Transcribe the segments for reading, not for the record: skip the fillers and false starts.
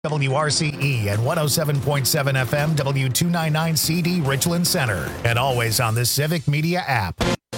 WRCE and 107.7 FM W299 CD Richland Center, and always on the Civic Media app.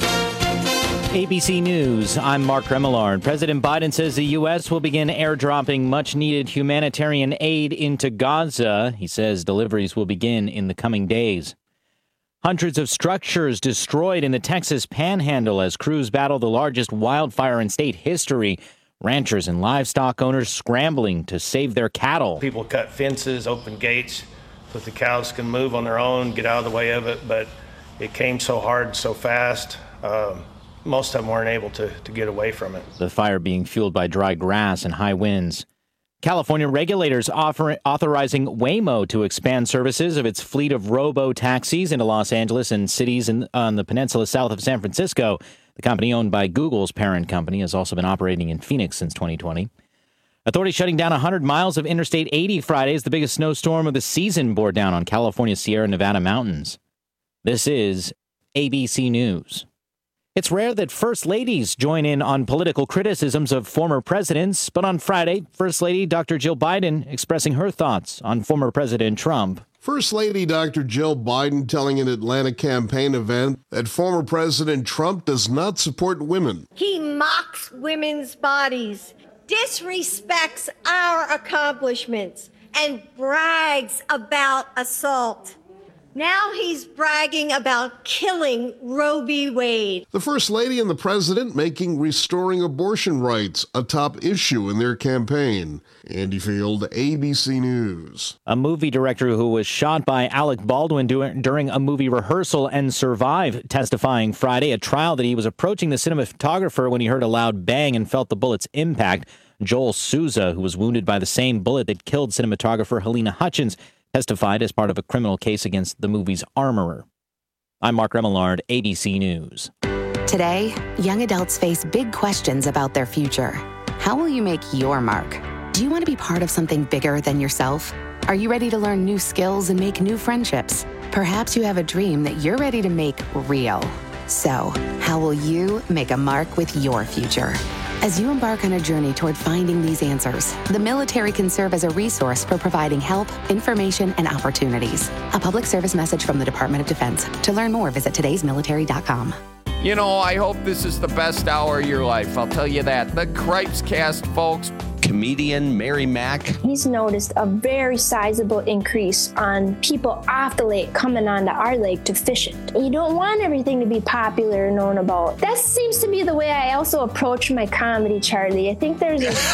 ABC News, I'm Mark Remillard. President Biden says the U.S. will begin airdropping much-needed humanitarian aid into Gaza. He says deliveries will begin in the coming days. Hundreds of structures destroyed in the Texas Panhandle as crews battle the largest wildfire in state history. Ranchers and livestock owners scrambling to save their cattle. People cut fences, open gates so that the cows can move on their own, get out of the way of it, but it came so hard, so fast. Most of them weren't able to get away from it. The fire being fueled by dry grass and high winds. California regulators authorizing Waymo to expand services of its fleet of robo-taxis into Los Angeles and cities on the peninsula south of San Francisco. The company, owned by Google's parent company, has also been operating in Phoenix since 2020. Authorities shutting down 100 miles of Interstate 80 Friday as the biggest snowstorm of the season bore down on California's Sierra Nevada mountains. This is ABC News. It's rare that first ladies join in on political criticisms of former presidents, but on Friday, First Lady Dr. Jill Biden expressing her thoughts on former President Trump. First Lady Dr. Jill Biden telling an Atlanta campaign event that former President Trump does not support women. He mocks women's bodies, disrespects our accomplishments, and brags about assault. Now he's bragging about killing Roe v. Wade. The First Lady and the President making restoring abortion rights a top issue in their campaign. Andy Field, ABC News. A movie director who was shot by Alec Baldwin during a movie rehearsal and survived, testifying Friday at trial that he was approaching the cinematographer when he heard a loud bang and felt the bullet's impact. Joel Souza, who was wounded by the same bullet that killed cinematographer Helena Hutchins, testified as part of a criminal case against the movie's armorer. I'm Mark Remillard, ABC News. Today, young adults face big questions about their future. How will you make your mark? Do you want to be part of something bigger than yourself? Are you ready to learn new skills and make new friendships? Perhaps you have a dream that you're ready to make real. So, how will you make a mark with your future? As you embark on a journey toward finding these answers, the military can serve as a resource for providing help, information, and opportunities. A public service message from the Department of Defense. To learn more, visit todaysmilitary.com. You know, I hope this is the best hour of your life. I'll tell you that. The Cripes Cast, folks. Comedian Mary Mack. He's noticed a very sizable increase on people off the lake coming onto our lake to fish it. You don't want everything to be popular and known about. That seems to be the way I also approach my comedy, Charlie. I think there's a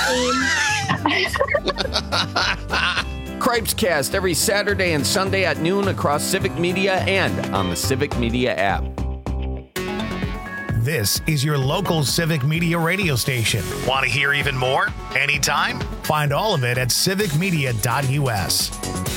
theme. Cripes Cast every Saturday and Sunday at noon across Civic Media and on the Civic Media app. This is your local Civic Media radio station. Want to hear even more? Anytime? Find all of it at civicmedia.us.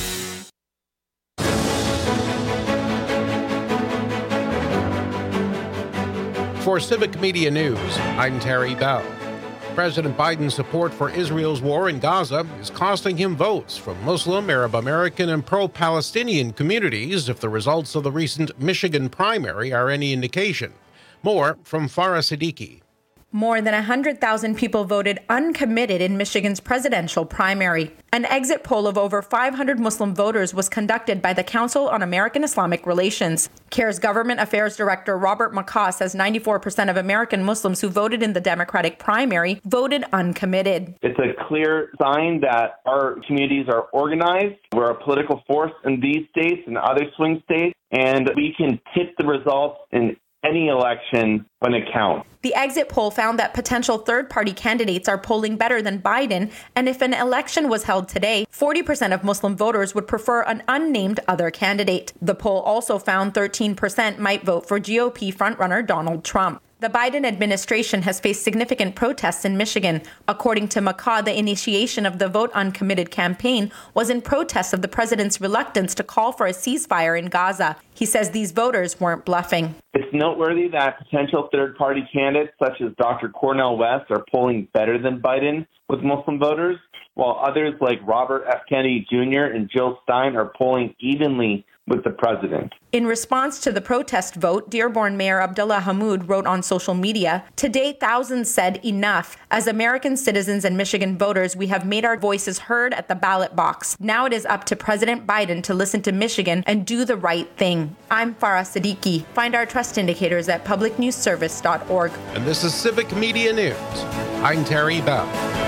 For Civic Media News, I'm Terry Bell. President Biden's support for Israel's war in Gaza is costing him votes from Muslim, Arab American, and pro-Palestinian communities if the results of the recent Michigan primary are any indication. More from Farah Siddiqui. More than 100,000 people voted uncommitted in Michigan's presidential primary. An exit poll of over 500 Muslim voters was conducted by the Council on American Islamic Relations. CARE's Government Affairs Director Robert McCaw says 94% of American Muslims who voted in the Democratic primary voted uncommitted. It's a clear sign that our communities are organized. We're a political force in these states and other swing states, and we can tip the results in any election when it counts. The exit poll found that potential third-party candidates are polling better than Biden, and if an election was held today, 40% of Muslim voters would prefer an unnamed other candidate. The poll also found 13% might vote for GOP frontrunner Donald Trump. The Biden administration has faced significant protests in Michigan. According to McCaw, the initiation of the Vote Uncommitted campaign was in protest of the president's reluctance to call for a ceasefire in Gaza. He says these voters weren't bluffing. It's noteworthy that potential third-party candidates such as Dr. Cornel West are polling better than Biden with Muslim voters, while others like Robert F. Kennedy Jr. and Jill Stein are polling evenly with the president. In response to the protest vote, Dearborn Mayor Abdullah Hammoud wrote on social media, "Today, thousands said enough. As American citizens and Michigan voters, we have made our voices heard at the ballot box. Now it is up to President Biden to listen to Michigan and do the right thing." I'm Farah Siddiqui. Find our trust indicators at publicnewsservice.org. And this is Civic Media News. I'm Terry Bell.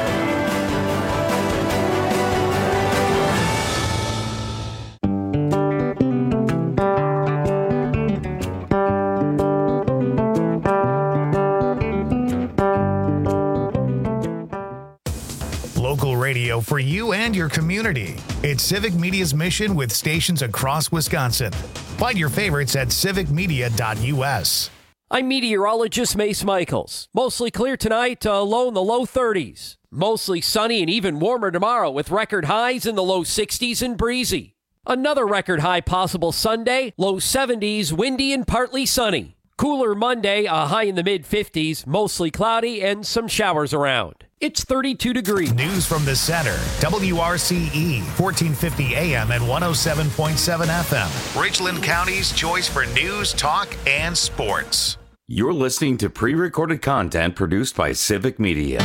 Local radio for you and your community. It's Civic Media's mission with stations across Wisconsin. Find your favorites at civicmedia.us. I'm meteorologist Mace Michaels. Mostly clear tonight, low in the low 30s. Mostly sunny and even warmer tomorrow with record highs in the low 60s and breezy. Another record high possible Sunday, low 70s, windy and partly sunny. Cooler Monday, a high in the mid-50s, mostly cloudy and some showers around. It's 32 degrees. News from the center. WRCE, 1450 AM and 107.7 FM. Richland County's choice for news, talk, and sports. You're listening to pre-recorded content produced by Civic Media.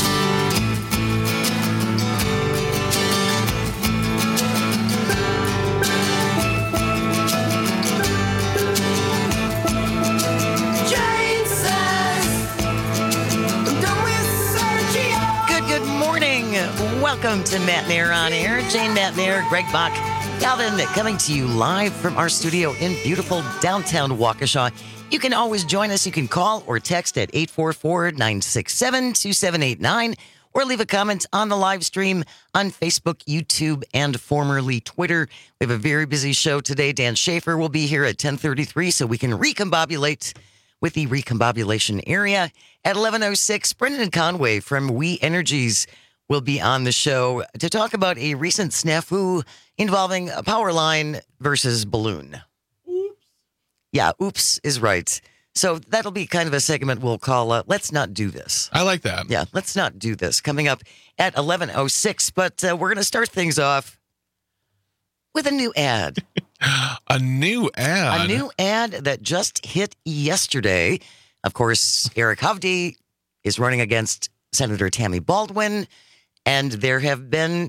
Welcome to Matt Mayer on Air. Jane Matt Mayer, Greg Bach, Calvin, coming to you live from our studio in beautiful downtown Waukesha. You can always join us. You can call or text at 844-967-2789 or leave a comment on the live stream on Facebook, YouTube, and formerly Twitter. We have a very busy show today. Dan Schaefer will be here at 10:33 so we can recombobulate with the recombobulation area. At 11:06, Brendan Conway from We Energies will be on the show to talk about a recent snafu involving a power line versus balloon. Oops. Yeah, oops is right. So that'll be kind of a segment we'll call Let's Not Do This. I like that. Yeah, Let's Not Do This. Coming up at 11:06. But we're going to start things off with a new ad. A new ad? A new ad that just hit yesterday. Of course, Eric Hovde is running against Senator Tammy Baldwin. And there have been,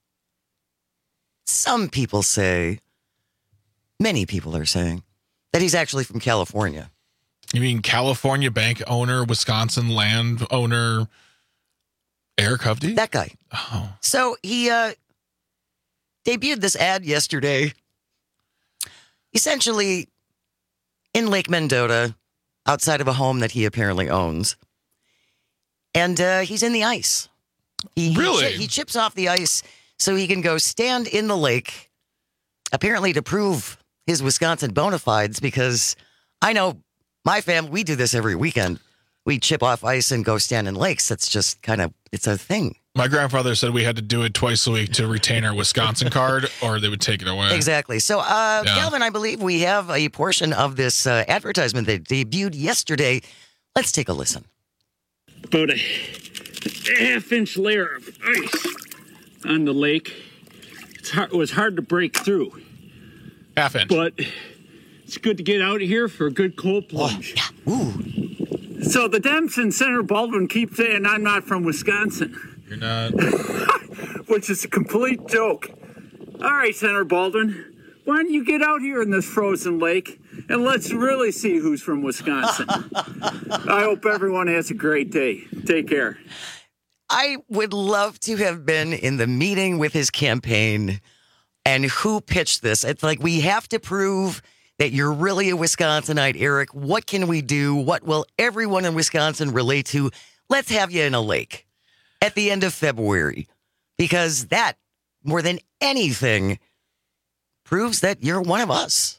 some people say, many people are saying, that he's actually from California. You mean California bank owner, Wisconsin land owner, Eric Hovde? That guy. Oh. So he debuted this ad yesterday, essentially in Lake Mendota, outside of a home that he apparently owns. And he's in the ice. Really? He chips off the ice so he can go stand in the lake, apparently to prove his Wisconsin bona fides, because I know my family, we do this every weekend. We chip off ice and go stand in lakes. That's just it's a thing. My grandfather said we had to do it twice a week to retain our Wisconsin card or they would take it away. Exactly. So, Calvin, I believe we have a portion of this advertisement that debuted yesterday. Let's take a listen. About a half-inch layer of ice on the lake. It was hard to break through. Half inch. But it's good to get out of here for a good cold plunge. Oh, yeah. Ooh. So the Dems and Senator Baldwin keep saying I'm not from Wisconsin. You're not. Which is a complete joke. All right, Senator Baldwin, why don't you get out here in this frozen lake and let's really see who's from Wisconsin. I hope everyone has a great day. Take care. I would love to have been in the meeting with his campaign and who pitched this. It's like, we have to prove that you're really a Wisconsinite, Eric. What can we do? What will everyone in Wisconsin relate to? Let's have you in a lake at the end of February, because that, more than anything, proves that you're one of us.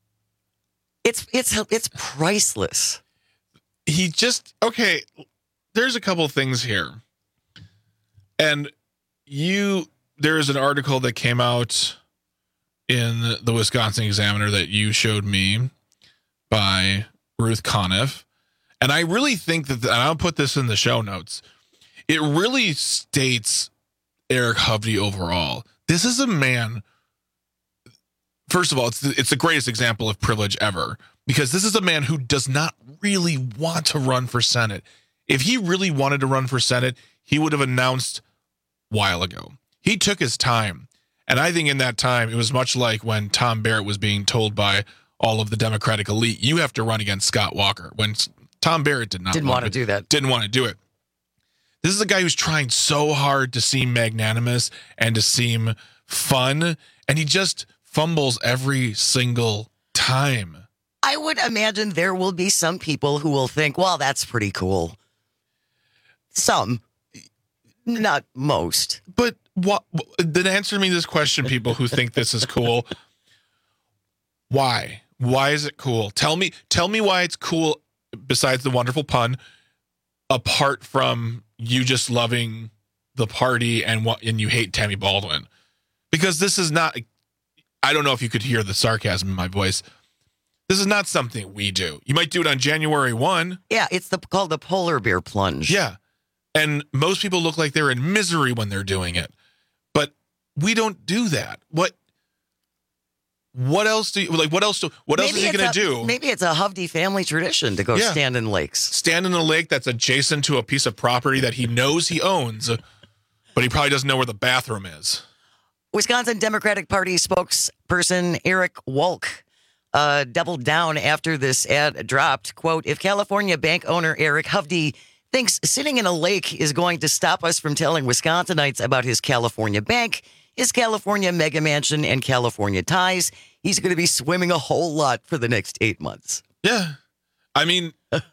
It's priceless. He just, okay, there's a couple things here. And there's an article that came out in the Wisconsin Examiner that you showed me by Ruth Conniff. And I really think that, and I'll put this in the show notes, it really states Eric Hovde overall. This is a man first of all, it's the greatest example of privilege ever, because this is a man who does not really want to run for Senate. If he really wanted to run for Senate, he would have announced a while ago. He took his time. And I think in that time, it was much like when Tom Barrett was being told by all of the Democratic elite, you have to run against Scott Walker, when Tom Barrett didn't want to do that. Didn't want to do it. This is a guy who's trying so hard to seem magnanimous and to seem fun, and he just fumbles every single time. I would imagine there will be some people who will think, well, that's pretty cool. Some, not most. But what? Then answer me this question, people who think this is cool. Why? Why is it cool? Tell me why it's cool, besides the wonderful pun, apart from you just loving the party and you hate Tammy Baldwin. Because this is not, I don't know if you could hear the sarcasm in my voice. This is not something we do. You might do it on January 1. Yeah, it's called the polar bear plunge. Yeah. And most people look like they're in misery when they're doing it. But we don't do that. What else is he going to do? Maybe it's a Hovde family tradition to go stand in lakes. Stand in a lake that's adjacent to a piece of property that he knows he owns, but he probably doesn't know where the bathroom is. Wisconsin Democratic Party spokesperson Eric Wolk doubled down after this ad dropped. Quote, if California bank owner Eric Hovde thinks sitting in a lake is going to stop us from telling Wisconsinites about his California bank, his California mega mansion, and California ties, he's going to be swimming a whole lot for the next 8 months. Yeah. I mean,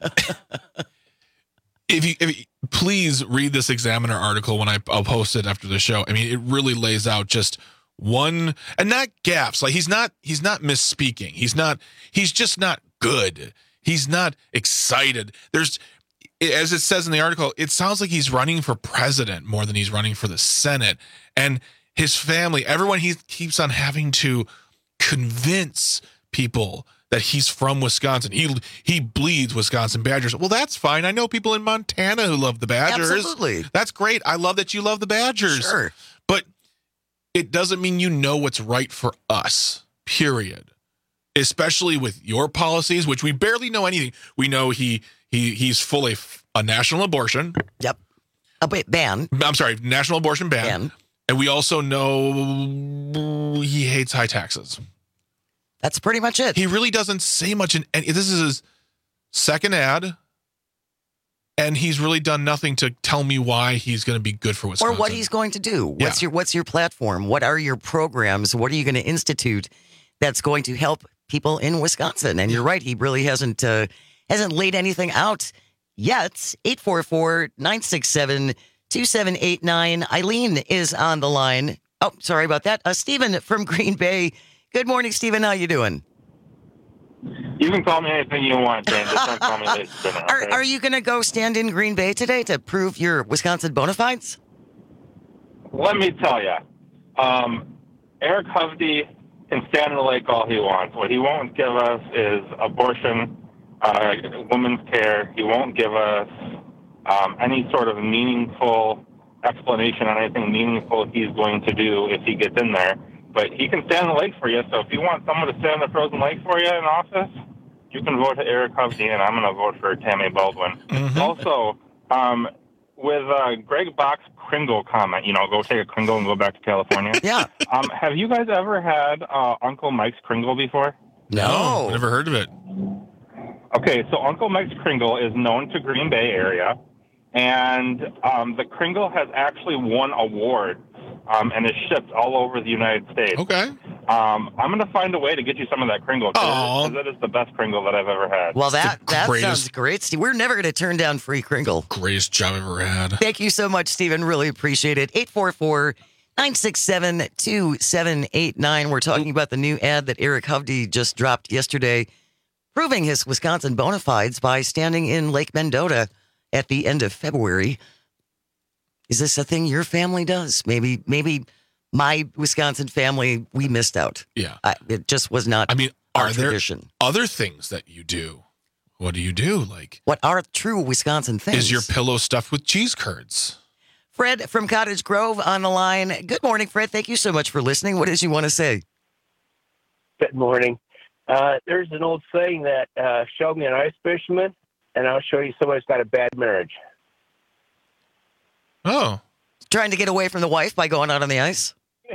if you please read this Examiner article when I'll post it after the show. I mean, it really lays out just one, and not gaffes. Like he's not misspeaking. He's just not good. He's not excited. As it says in the article, it sounds like he's running for president more than he's running for the Senate. And his family, everyone, he keeps on having to convince people that he's from Wisconsin. He bleeds Wisconsin Badgers. Well, that's fine. I know people in Montana who love the Badgers. Absolutely. That's great. I love that you love the Badgers. Sure. But it doesn't mean you know what's right for us, period. Especially with your policies, which we barely know anything. We know he's full of a national abortion. Yep. Ban. I'm sorry, national abortion ban. And we also know he hates high taxes. That's pretty much it. He really doesn't say much. This is his second ad, and he's really done nothing to tell me why he's going to be good for Wisconsin. Or what he's going to do. What's your platform? What are your programs? What are you going to institute that's going to help people in Wisconsin? And you're right, he really hasn't laid anything out yet. 844-967-2789. Eileen is on the line. Oh, sorry about that. Stephen from Green Bay. Good morning, Stephen. How you doing? You can call me anything you want, Dan. Just don't call me late for dinner. Okay? Are you going to go stand in Green Bay today to prove your Wisconsin bona fides? Let me tell you, Eric Hovde can stand in the lake all he wants. What he won't give us is abortion, women's care. He won't give us any sort of meaningful explanation on anything meaningful he's going to do if he gets in there. But he can stand in the lake for you, so if you want someone to stand in the frozen lake for you in office, you can vote to Eric Hovde, and I'm going to vote for Tammy Baldwin. Mm-hmm. Also, with Greg Bach's Kringle comment, go take a Kringle and go back to California. Yeah. Have you guys ever had Uncle Mike's Kringle before? No. Never heard of it. Okay, so Uncle Mike's Kringle is known to Green Bay area, and the Kringle has actually won awards. And is shipped all over the United States. Okay. I'm going to find a way to get you some of that Kringle, because that is the best Kringle that I've ever had. Well, that sounds great, Steve. We're never going to turn down free Kringle. Greatest job I've ever had. Thank you so much, Stephen. Really appreciate it. 844-967-2789. We're talking about the new ad that Eric Hovde just dropped yesterday, proving his Wisconsin bona fides by standing in Lake Mendota at the end of February. Is this a thing your family does? Maybe my Wisconsin family, we missed out. Yeah. It just was not are tradition. There other things that you do? What do you do? Like, what are true Wisconsin things? Is your pillow stuffed with cheese curds? Fred from Cottage Grove on the line. Good morning, Fred. Thank you so much for listening. What did you want to say? Good morning. There's an old saying that show me an ice fisherman, and I'll show you somebody's got a bad marriage. Oh. Trying to get away from the wife by going out on the ice?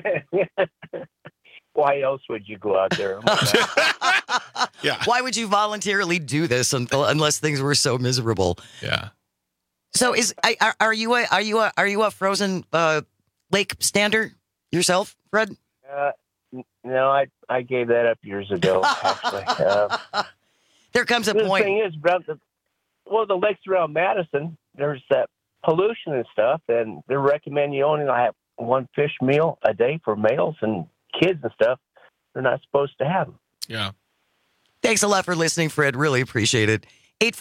Why else would you go out there? Yeah. Why would you voluntarily do this unless things were so miserable? Yeah. So are you a frozen lake stander yourself, Fred? No, I gave that up years ago. Actually, there comes a point. The thing is, the lakes around Madison, there's that pollution and stuff, and they recommend you only have one fish meal a day for males and kids and stuff. They're not supposed to have them. Yeah. Thanks a lot for listening, Fred. Really appreciate it.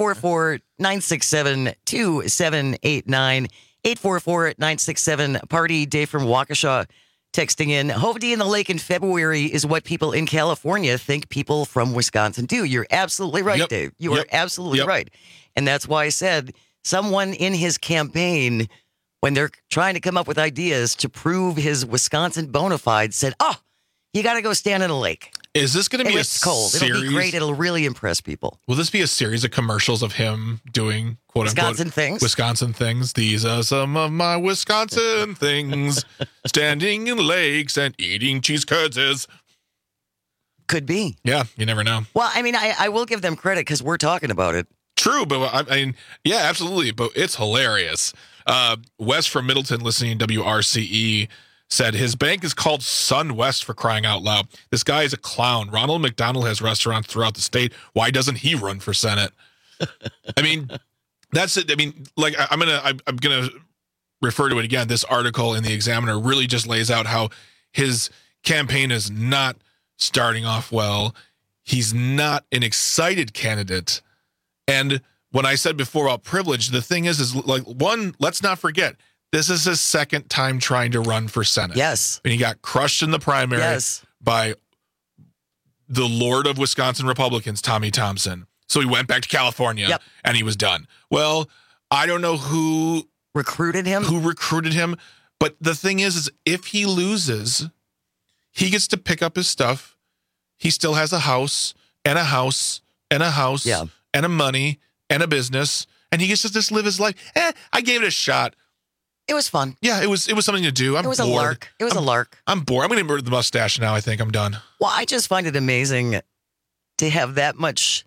844-967-2789. 844-967-PARTY. Dave from Waukesha texting in. Hovde in the lake in February is what people in California think people from Wisconsin do. You're absolutely right, Dave. You are absolutely right. And that's why I said someone in his campaign, when they're trying to come up with ideas to prove his Wisconsin bona fide, said, you got to go stand in a lake. Is this going to be a cold. series? It'll be great. It'll really impress people. Will this be a series of commercials of him doing Wisconsin things? Wisconsin things. These are some of my Wisconsin things. Standing in lakes and eating cheese curds. Could be. Yeah, you never know. Well, I mean, I will give them credit because we're talking about it. True, but I mean, yeah, absolutely. But it's hilarious. Wes from Middleton, listening to WRCE, said his bank is called SunWest, for crying out loud. This guy is a clown. Ronald McDonald has restaurants throughout the state. Why doesn't he run for Senate? I mean, that's it. I mean, like, I'm gonna refer to it again. This article in the Examiner really just lays out how his campaign is not starting off well. He's not an excited candidate. And when I said before about privilege, the thing is like, one, let's not forget, this is his second time trying to run for Senate. Yes. And he got crushed in the primary by the Lord of Wisconsin Republicans, Tommy Thompson. So he went back to California and he was done. Well, I don't know who recruited him. But the thing is if he loses, he gets to pick up his stuff. He still has a house and a house and a house and a money and a business. And he gets to just live his life. I gave it a shot. It was fun. Yeah, it was something to do. It was bored. A lark. It was a lark. I'm bored. I'm going to murder the mustache now. I think I'm done. Well, I just find it amazing to have that much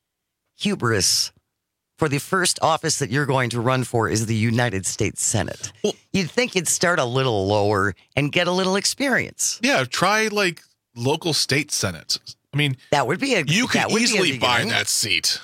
hubris for the first office that you're going to run for is the United States Senate. Well, you'd think you'd start a little lower and get a little experience. Yeah, try like local state Senate. I mean, that would be you could easily buy that seat.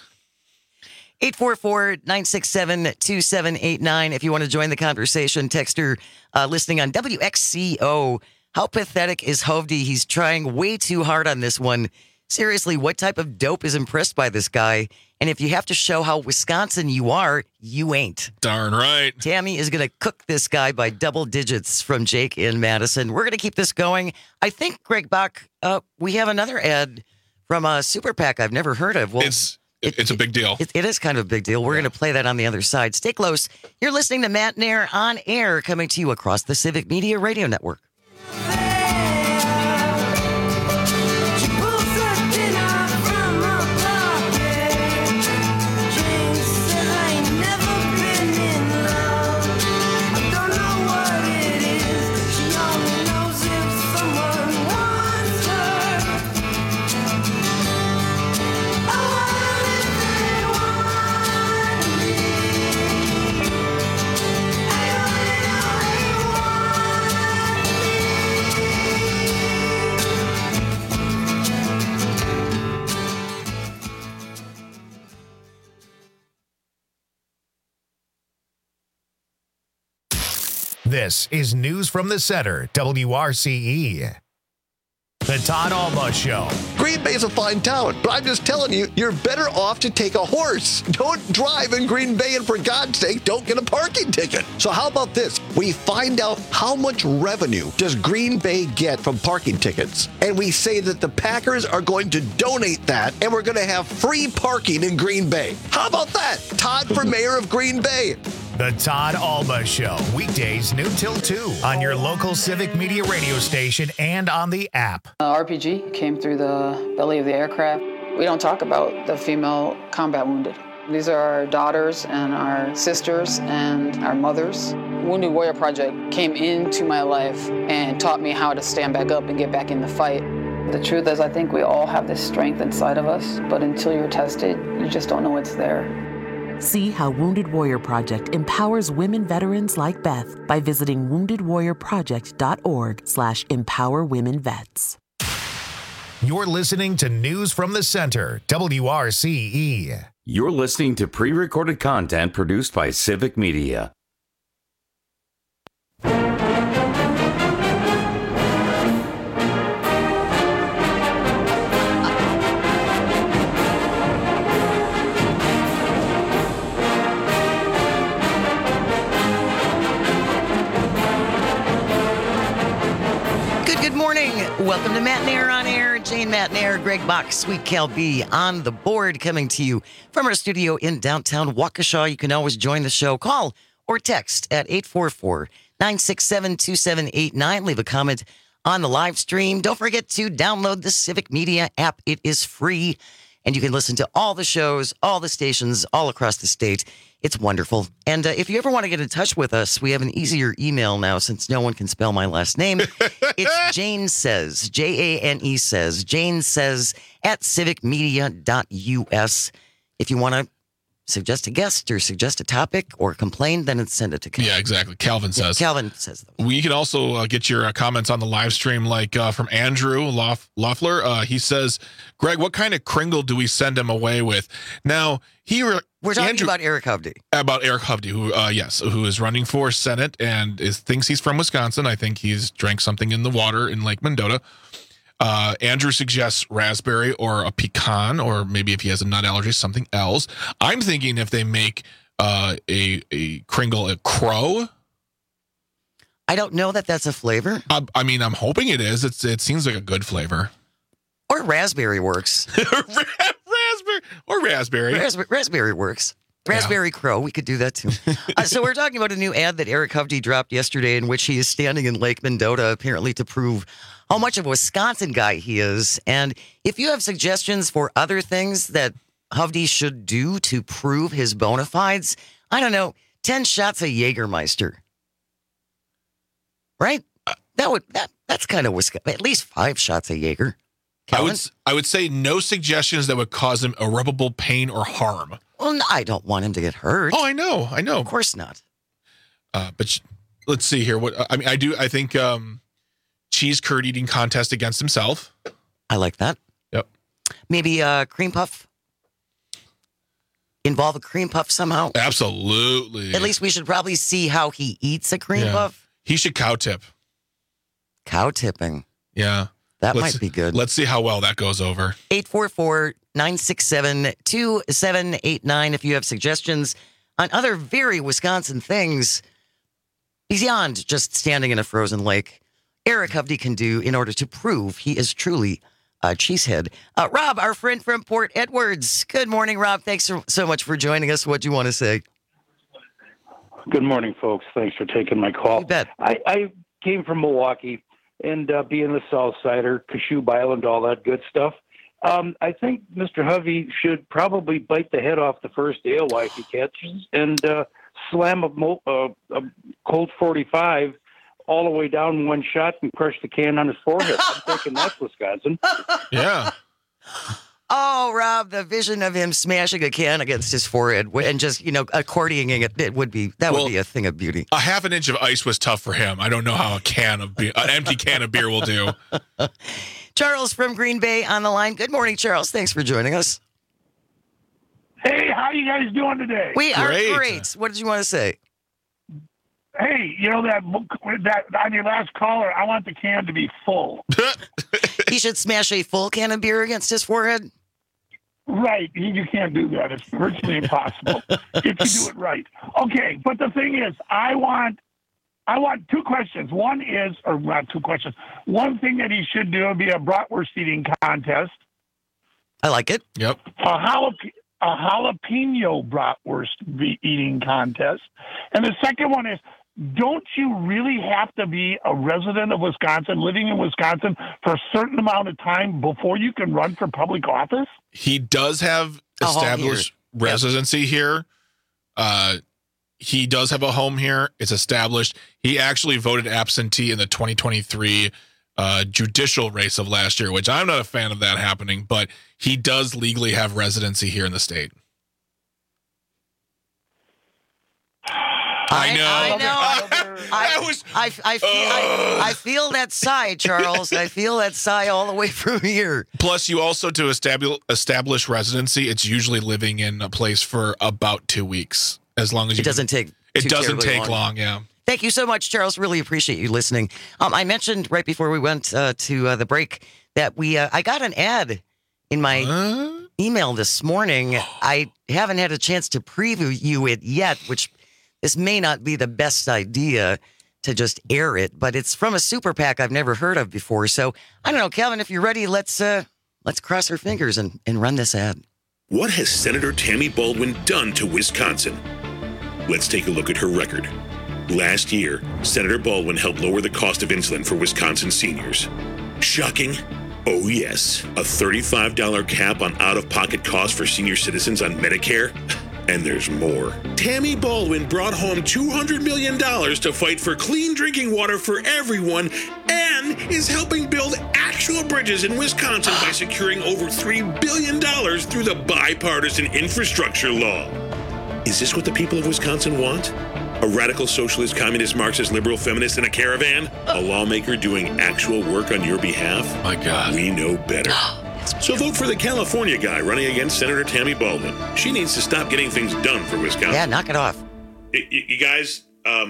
844-967-2789. If you want to join the conversation, texter listening on WXCO. How pathetic is Hovde? He's trying way too hard on this one. Seriously, what type of dope is impressed by this guy? And if you have to show how Wisconsin you are, you ain't. Darn right. Tammy is going to cook this guy by double digits from Jake in Madison. We're going to keep this going. I think, Greg Bach, we have another ad from a super PAC I've never heard of. Well, it's a big deal. It is kind of a big deal. We're going to play that on the other side. Stay close. You're listening to Matt Nair on air, coming to you across the Civic Media Radio Network. This is News from the Center, WRCE. The Todd Alba Show. Green Bay is a fine town, but I'm just telling you, you're better off to take a horse. Don't drive in Green Bay, and for God's sake, don't get a parking ticket. So how about this? We find out how much revenue does Green Bay get from parking tickets, and we say that the Packers are going to donate that, and we're going to have free parking in Green Bay. How about that? Todd for mayor of Green Bay. The Todd Alba Show, weekdays noon till 2 on your local Civic Media radio station and on the app. RPG came through the belly of the aircraft. We don't talk about the female combat wounded. These are our daughters and our sisters and our mothers. Wounded Warrior Project came into my life and taught me how to stand back up and get back in the fight. The truth is, I think we all have this strength inside of us, but until you're tested, you just don't know it's there. See how Wounded Warrior Project empowers women veterans like Beth by visiting woundedwarriorproject.org/empowerwomenvets. You're listening to News from the Center, WRCE. You're listening to pre-recorded content produced by Civic Media. Good morning. Welcome to Matt Nair on Air. Jane Matt Nair, Greg Bach, Sweet Cal B on the board, coming to you from our studio in downtown Waukesha. You can always join the show. Call or text at 844-967-2789. Leave a comment on the live stream. Don't forget to download the Civic Media app. It is free, and you can listen to all the shows, all the stations, all across the state. It's wonderful. And if you ever want to get in touch with us, we have an easier email now since no one can spell my last name. It's Jane Says, Jane Says, Jane Says at civicmedia.us. If you want to suggest a guest or suggest a topic or complain, then send it to Calvin. Yeah, exactly. Calvin says. Calvin says. We can also get your comments on the live stream, like from Andrew Loeffler. He says, Greg, what kind of Kringle do we send him away with? Now, we're talking about Eric Hovde. About Eric Hovde, who is running for Senate and thinks he's from Wisconsin. I think he's drank something in the water in Lake Mendota. Andrew suggests raspberry or a pecan, or maybe if he has a nut allergy, something else. I'm thinking if they make a Kringle a crow. I don't know that that's a flavor. I mean, I'm hoping it is. It seems like a good flavor. Or raspberry works. Raspberry works. Raspberry Crow, we could do that too. So we're talking about a new ad that Eric Hovde dropped yesterday in which he is standing in Lake Mendota apparently to prove how much of a Wisconsin guy he is. And if you have suggestions for other things that Hovde should do to prove his bona fides, I don't know, 10 shots of Jägermeister. Right? That's kind of Wisconsin. At least 5 shots of Jaeger. I would say no suggestions that would cause him irreparable pain or harm. Well, no, I don't want him to get hurt. Oh, I know. Of course not. But let's see here. I think cheese curd eating contest against himself. I like that. Yep. Maybe a cream puff. Involve a cream puff somehow. Absolutely. At least we should probably see how he eats a cream puff. He should cow tip. Cow tipping. Yeah. That might be good. Let's see how well that goes over. 844-967-2789 if you have suggestions on other very Wisconsin things beyond just standing in a frozen lake. Eric Hovde can do in order to prove he is truly a cheesehead. Rob, our friend from Port Edwards. Good morning, Rob. Thanks so much for joining us. What do you want to say? Good morning, folks. Thanks for taking my call. You bet. I came from Milwaukee. And being the South Sider, Kashub Island, all that good stuff. I think Mr. Hovde should probably bite the head off the first alewife he catches and slam a Colt 45 all the way down one shot and crush the can on his forehead. I'm thinking that's Wisconsin. Yeah. Oh, Rob, the vision of him smashing a can against his forehead and just, accordioning it would be a thing of beauty. A half an inch of ice was tough for him. I don't know how an empty can of beer will do. Charles from Green Bay on the line. Good morning, Charles. Thanks for joining us. Hey, how you guys doing today? We are great. What did you want to say? Hey, that on your last caller, I want the can to be full. He should smash a full can of beer against his forehead? Right. You can't do that. It's virtually impossible if you do it right. Okay, but the thing is, I want 2 questions. One is, or not 2 questions. One thing that he should do would be a bratwurst eating contest. I like it. Yep. A a jalapeno bratwurst eating contest. And the second one is, don't you really have to be a resident of Wisconsin, living in Wisconsin for a certain amount of time before you can run for public office? He does have established residency here. He does have a home here. It's established. He actually voted absentee in the 2023 judicial race of last year, which I'm not a fan of that happening, but he does legally have residency here in the state. I feel that sigh, Charles. I feel that sigh all the way from here. Plus, you also, to establish residency, it's usually living in a place for about 2 weeks. As long as it doesn't take long. Yeah. Thank you so much, Charles. Really appreciate you listening. I mentioned right before we went to the break that I got an ad in my email this morning. I haven't had a chance to preview it yet, which this may not be the best idea to just air it, but it's from a super PAC I've never heard of before. So I don't know, Calvin, if you're ready, let's cross our fingers and run this ad. What has Senator Tammy Baldwin done to Wisconsin? Let's take a look at her record. Last year, Senator Baldwin helped lower the cost of insulin for Wisconsin seniors. Shocking? Oh yes, a $35 cap on out-of-pocket costs for senior citizens on Medicare? And there's more. Tammy Baldwin brought home $200 million to fight for clean drinking water for everyone and is helping build actual bridges in Wisconsin by securing over $3 billion through the bipartisan infrastructure law. Is this what the people of Wisconsin want? A radical socialist, communist, Marxist, liberal, feminist in a caravan? A lawmaker doing actual work on your behalf? My God. We know better. So vote for the California guy running against Senator Tammy Baldwin. She needs to stop getting things done for Wisconsin. Yeah, knock it off. You guys,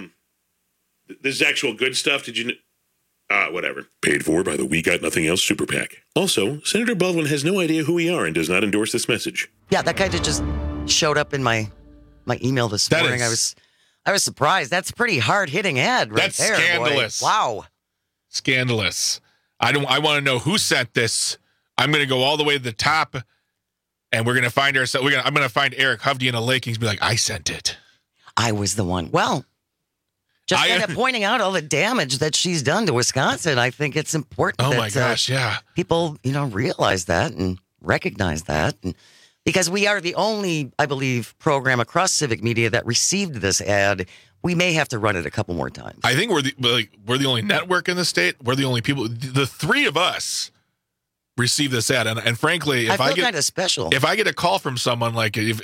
this is actual good stuff. Did you... whatever. Paid for by the We Got Nothing Else Super PAC. Also, Senator Baldwin has no idea who we are and does not endorse this message. Yeah, that kind of just showed up in my email this morning. I was surprised. That's a pretty hard-hitting ad right there. That's scandalous. Boy. Wow. Scandalous. I want to know who sent this. I'm going to go all the way to the top, and we're going to find ourselves. I'm going to find Eric Hovde in a lake, and he's going to be like, I sent it. I was the one. Well, just kind of pointing out all the damage that she's done to Wisconsin. I think it's important that people, realize that and recognize that. And because we are the only, I believe, program across civic media that received this ad, we may have to run it a couple more times. I think we're the only network in the state. We're the only people. The three of us receive this ad, and frankly, if I feel kind of special. If I get a call from someone who gave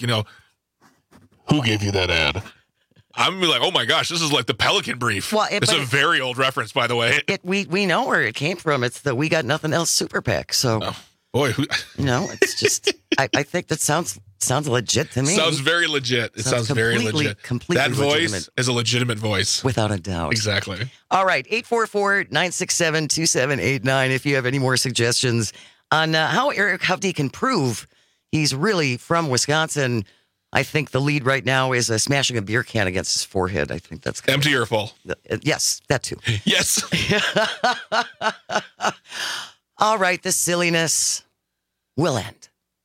you that ad? I'm gonna be like, oh my gosh, this is like the Pelican Brief. Well, it's a very old reference, by the way. We know where it came from. It's the We Got Nothing Else Super PAC. So, it's just I think that sounds legit to me. Sounds very legit. It sounds very legit. Completely that voice legitimate. Is a legitimate voice. Without a doubt. Exactly. All right, 844-967-2789 if you have any more suggestions on how Eric Hovde can prove he's really from Wisconsin. I think the lead right now is smashing a beer can against his forehead. I think that's empty or full. Yes, that too. Yes. All right, the silliness will end.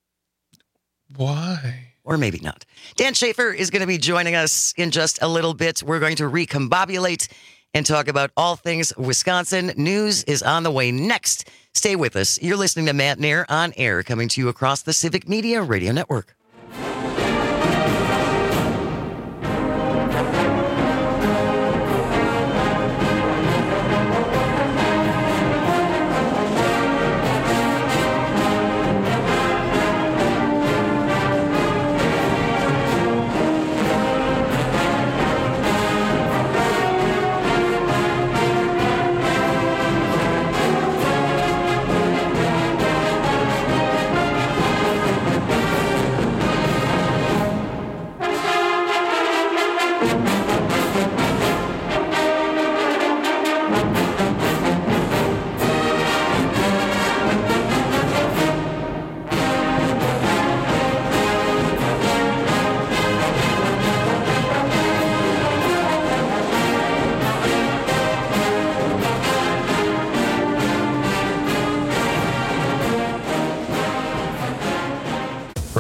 Why? Or maybe not. Dan Schaefer is going to be joining us in just a little bit. We're going to recombobulate and talk about all things Wisconsin. News is on the way next. Stay with us. You're listening to Matt Nair on air, coming to you across the Civic Media Radio Network.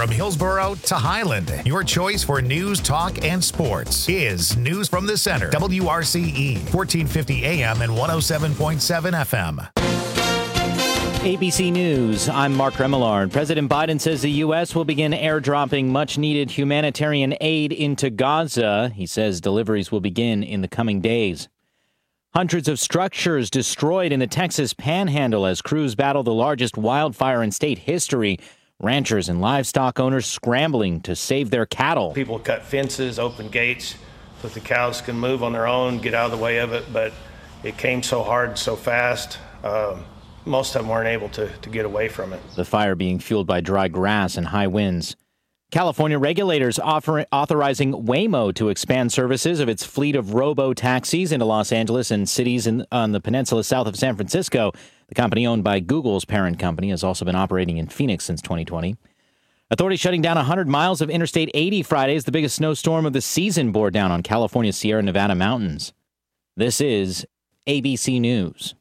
From Hillsborough to Highland, your choice for news, talk, and sports is News from the Center. WRCE, 1450 AM and 107.7 FM. ABC News, I'm Mark Remillard. President Biden says the U.S. will begin airdropping much-needed humanitarian aid into Gaza. He says deliveries will begin in the coming days. Hundreds of structures destroyed in the Texas Panhandle as crews battle the largest wildfire in state history. Ranchers and livestock owners scrambling to save their cattle. People cut fences, open gates, so that the cows can move on their own, get out of the way of it, but it came so hard, so fast. Most of them weren't able to get away from it. The fire being fueled by dry grass and high winds. California regulators authorizing Waymo to expand services of its fleet of robo-taxis into Los Angeles and cities on the peninsula south of San Francisco. The company, owned by Google's parent company, has also been operating in Phoenix since 2020. Authorities shutting down 100 miles of Interstate 80 Friday as the biggest snowstorm of the season bore down on California's Sierra Nevada mountains. This is ABC News.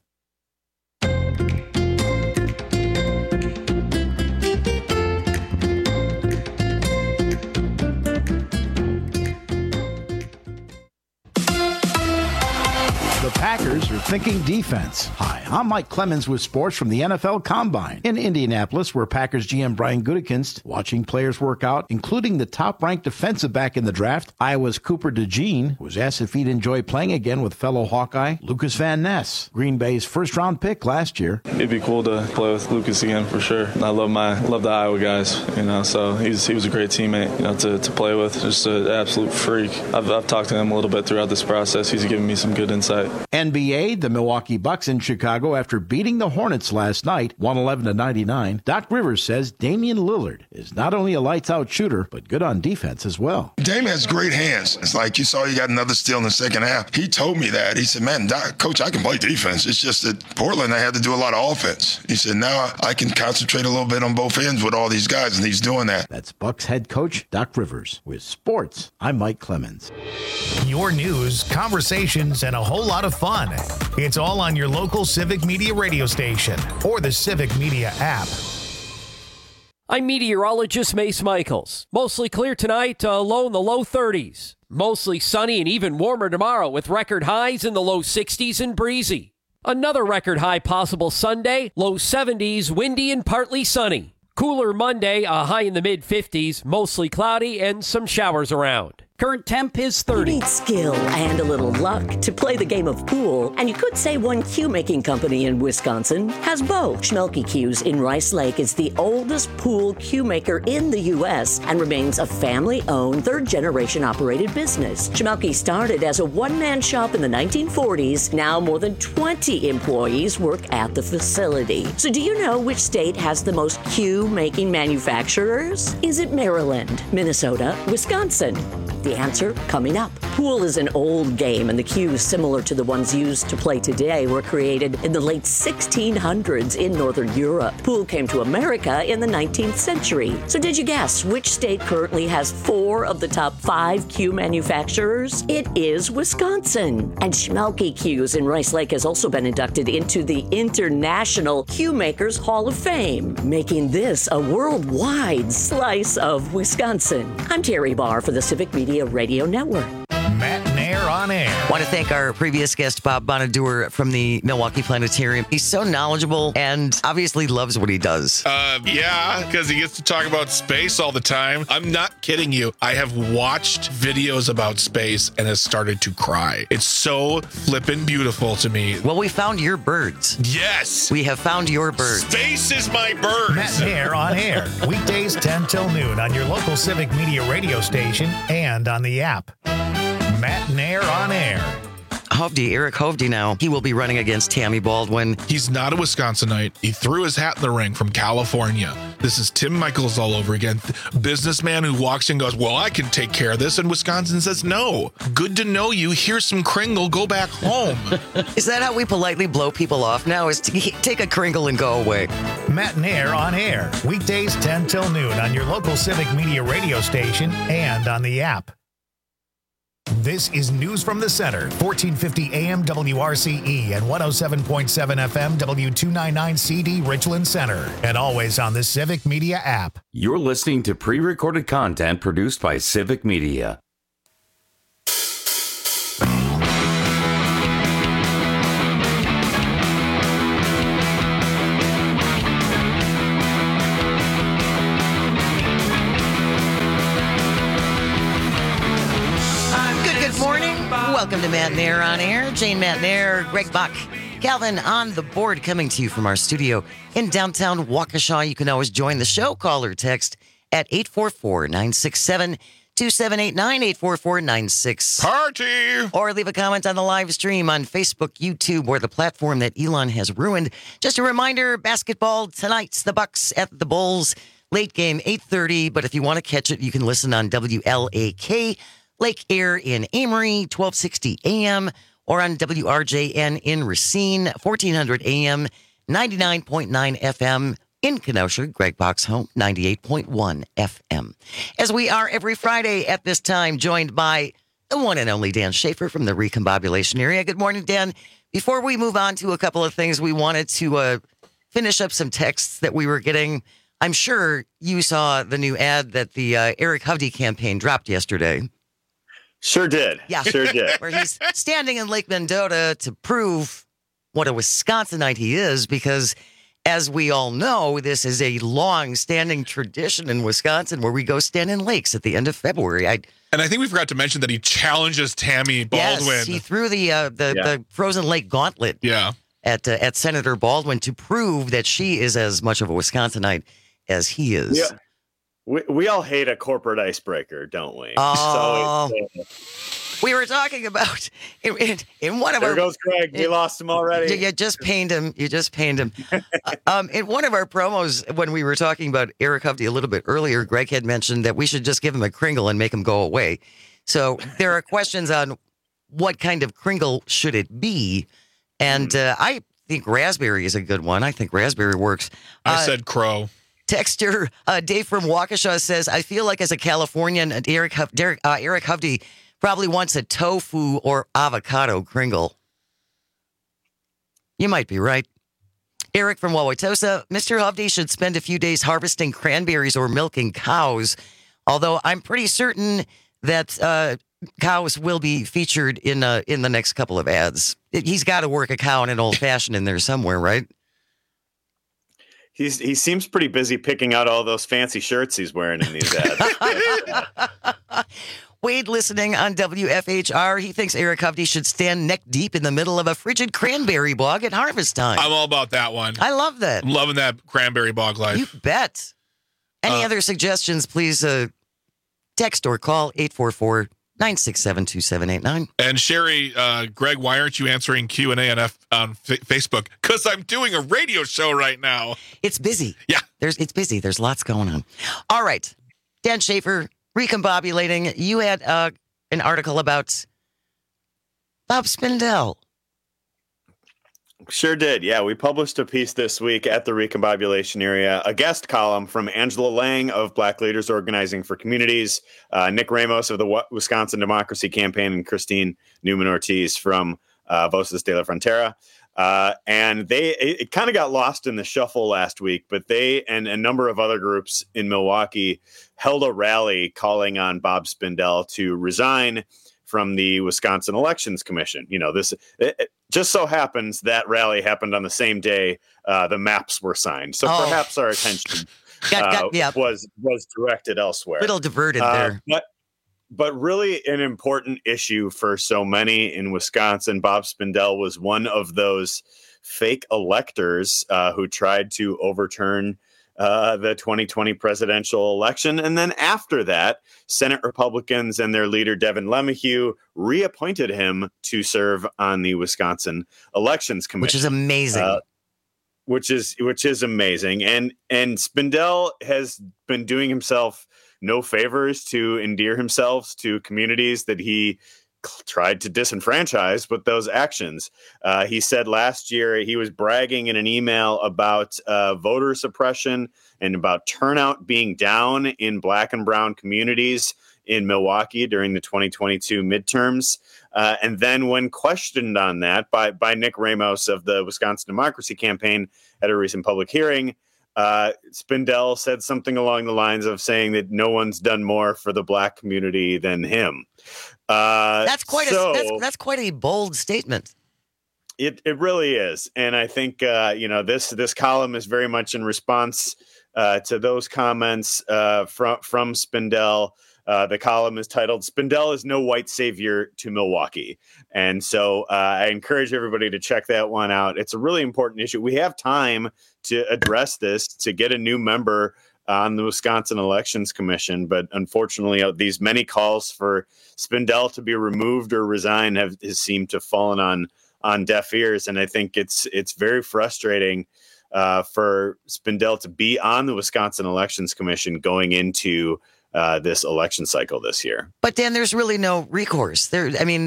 The Packers are thinking defense. Hi, I'm Mike Clemens with sports from the NFL Combine in Indianapolis, where Packers GM Brian Gutekunst watching players work out, including the top-ranked defensive back in the draft, Iowa's Cooper DeJean, was asked if he'd enjoy playing again with fellow Hawkeye Lucas Van Ness, Green Bay's first-round pick last year. It'd be cool to play with Lucas again for sure. I love the Iowa guys, so he was a great teammate, to play with. Just an absolute freak. I've talked to him a little bit throughout this process. He's given me some good insight. NBA, the Milwaukee Bucks in Chicago after beating the Hornets last night, 111-99. Doc Rivers says Damian Lillard is not only a lights-out shooter, but good on defense as well. Dame has great hands. It's like you saw he got another steal in the second half. He told me that. He said, man, Doc, Coach, I can play defense. It's just that Portland, I had to do a lot of offense. He said, now I can concentrate a little bit on both ends with all these guys, and he's doing that. That's Bucks head coach Doc Rivers. With sports, I'm Mike Clemens. Your news, conversations, and a whole lot of fun. It's all on your local Civic Media radio station or the Civic Media app. I'm meteorologist Mace Michaels. Mostly clear tonight, low in the low 30s. Mostly sunny and even warmer tomorrow with record highs in the low 60s and breezy. Another record high possible Sunday, low 70s, windy and partly sunny. Cooler Monday, a high in the mid-50s, mostly cloudy and some showers around. Current temp is 30. You need skill and a little luck to play the game of pool, and you could say one cue-making company in Wisconsin has both. Schmelke Cues in Rice Lake is the oldest pool cue maker in the U.S. and remains a family-owned, third-generation operated business. Schmelke started as a one-man shop in the 1940s. Now more than 20 employees work at the facility. So do you know which state has the most cue-making manufacturers? Is it Maryland, Minnesota, Wisconsin? The answer coming up. Pool is an old game, and the cues similar to the ones used to play today were created in the late 1600s in Northern Europe. Pool came to America in the 19th century. So did you guess which state currently has 4 of the top 5 cue manufacturers? It is Wisconsin. And Schmelke Cues in Rice Lake has also been inducted into the International Cue Makers Hall of Fame, making this a worldwide slice of Wisconsin. I'm Terry Barr for the Civic Media Radio Network. Matt Nair on air. Want to thank our previous guest, Bob Bonaduer from the Milwaukee Planetarium. He's so knowledgeable and obviously loves what he does. Yeah, because he gets to talk about space all the time. I'm not kidding you. I have watched videos about space and has started to cry. It's so flippin' beautiful to me. Well, we found your birds. Yes. We have found your birds. Space is my birds. Matt Nair on air. Weekdays 10 till noon on your local Civic Media radio station and on the app. Matt Nair on air. Eric Hovde now. He will be running against Tammy Baldwin. He's not a Wisconsinite. He threw his hat in the ring from California. This is Tim Michaels all over again. Businessman who walks in and goes, well, I can take care of this. And Wisconsin says, no. Good to know you. Here's some Kringle. Go back home. Is that how we politely blow people off now? Is to take a Kringle and go away? Matt Nair on air. Weekdays 10 till noon on your local Civic Media radio station and on the app. This is News from the Center, 1450 AM WRCE and 107.7 FM W299 CD Richland Center, and always on the Civic Media app. You're listening to pre-recorded content produced by Civic Media. Welcome to Matt and Air on Air. Jane, Matt and Air, Greg Buck, Calvin on the board, coming to you from our studio in downtown Waukesha. You can always join the show. Call or text at 844-967-2789, 844-96. Party! Or leave a comment on the live stream on Facebook, YouTube, or the platform that Elon has ruined. Just a reminder, basketball tonight, the Bucks at the Bulls. Late game, 8:30, but if you want to catch it, you can listen on WLAK. Lake Air in Amory, 1260 AM, or on WRJN in Racine, 1400 AM, 99.9 FM in Kenosha, Greg Bach's home, 98.1 FM. As we are every Friday at this time, joined by the one and only Dan Schaefer from the Recombobulation area. Good morning, Dan. Before we move on to a couple of things, we wanted to finish up some texts that we were getting. I'm sure you saw the new ad that the Eric Hovde campaign dropped yesterday. Sure did. Yeah. Sure did. Where he's standing in Lake Mendota to prove what a Wisconsinite he is, because as we all know, this is a long-standing tradition in Wisconsin where we go stand in lakes at the end of February. And I think we forgot to mention that he challenges Tammy Baldwin. Yes, he threw the frozen lake gauntlet at Senator Baldwin to prove that she is as much of a Wisconsinite as he is. Yeah. We all hate a corporate icebreaker, don't we? Oh, we were talking about in one of there our. There goes Greg. We lost him already. You just pained him. In one of our promos, when we were talking about Eric Hovde a little bit earlier, Greg had mentioned that we should just give him a Kringle and make him go away. So there are questions on what kind of Kringle should it be, and I think raspberry is a good one. I think raspberry works. I said crow. Texter Dave from Waukesha says, I feel like as a Californian, Eric Hovde probably wants a tofu or avocado Kringle. You might be right. Eric from Wauwatosa, Mr. Hovde should spend a few days harvesting cranberries or milking cows, although I'm pretty certain that cows will be featured in the next couple of ads. He's got to work a cow and an old-fashioned in there somewhere, right? He seems pretty busy picking out all those fancy shirts he's wearing in these ads. Wade listening on WFHR. He thinks Eric Hovde should stand neck deep in the middle of a frigid cranberry bog at harvest time. I'm all about that one. I love that. I'm loving that cranberry bog life. You bet. Any other suggestions, please text or call 844-967-2789. And Sherry, Greg, why aren't you answering Q&A on Facebook? Because I'm doing a radio show right now. It's busy. Yeah. It's busy. There's lots going on. All right. Dan Schaefer, recombobulating. You had an article about Bob Spindell. Sure did. Yeah, we published a piece this week at the Recombobulation area, a guest column from Angela Lang of Black Leaders Organizing for Communities, Nick Ramos of the Wisconsin Democracy Campaign, and Christine Newman-Ortiz from Voces de la Frontera. And it kind of got lost in the shuffle last week, but they and a number of other groups in Milwaukee held a rally calling on Bob Spindell to resign from the Wisconsin Elections Commission. You know, it just so happens that rally happened on the same day the maps were signed. So perhaps our attention was directed elsewhere. Little diverted there. But really an important issue for so many in Wisconsin. Bob Spindell was one of those fake electors who tried to overturn the 2020 presidential election. And then after that, Senate Republicans and their leader, Devin LeMahieu, reappointed him to serve on the Wisconsin Elections Commission. Which is amazing. Which is amazing. And Spindell has been doing himself no favors to endear himself to communities that he tried to disenfranchise with those actions. He said last year he was bragging in an email about voter suppression and about turnout being down in Black and brown communities in Milwaukee during the 2022 midterms. And then when questioned on that by Nick Ramos of the Wisconsin Democracy Campaign at a recent public hearing, Spindell said something along the lines of saying that no one's done more for the Black community than him. That's quite a bold statement. It really is. And I think, this column is very much in response to those comments from Spindell. The column is titled "Spindell is no white savior to Milwaukee." And so I encourage everybody to check that one out. It's a really important issue. We have time to address this, to get a new member on the Wisconsin Elections Commission. But unfortunately, these many calls for Spindell to be removed or resign have seemed to have fallen on deaf ears. And I think it's very frustrating for Spindell to be on the Wisconsin Elections Commission going into this election cycle this year. But Dan, there's really no recourse. There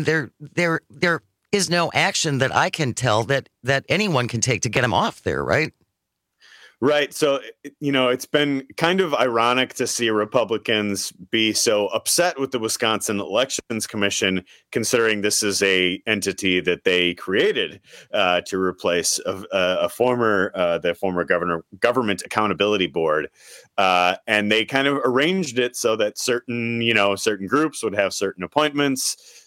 is no action that I can tell that anyone can take to get him off there, right? Right. So, it's been kind of ironic to see Republicans be so upset with the Wisconsin Elections Commission, considering this is a entity that they created to replace the former Government Accountability Board. And they kind of arranged it so that certain groups would have certain appointments.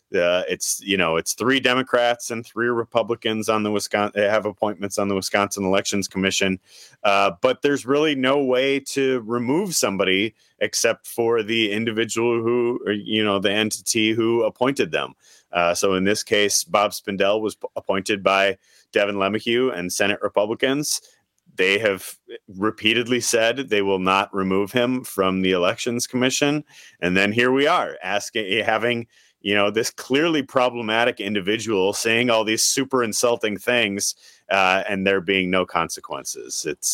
It's 3 Democrats and 3 Republicans on the have appointments on the Wisconsin Elections Commission. But there's really no way to remove somebody except for the individual the entity who appointed them. So in this case, Bob Spindell was appointed by Devin LeMahieu and Senate Republicans. They have repeatedly said they will not remove him from the Elections Commission. And then here we are having this clearly problematic individual saying all these super insulting things, and there being no consequences. It's